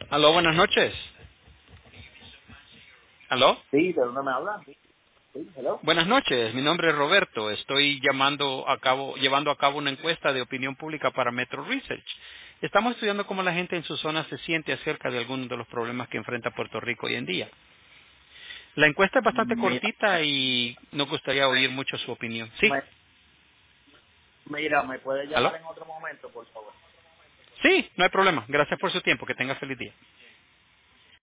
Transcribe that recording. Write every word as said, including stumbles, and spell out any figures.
Aló, buenas noches. Aló. Sí, ¿de dónde me hablan? Sí, sí, hello. Buenas noches, mi nombre es Roberto. Estoy llamando a cabo, llevando a cabo una encuesta de opinión pública para Metro Research. Estamos estudiando cómo la gente en su zona se siente acerca de algunos de los problemas que enfrenta Puerto Rico hoy en día. La encuesta es bastante Mira, cortita y nos gustaría oír mucho su opinión. Sí. me, mira, ¿me puede llamar ¿Aló? en otro momento, por favor? Sí, no hay problema. Gracias por su tiempo. Que tenga feliz día.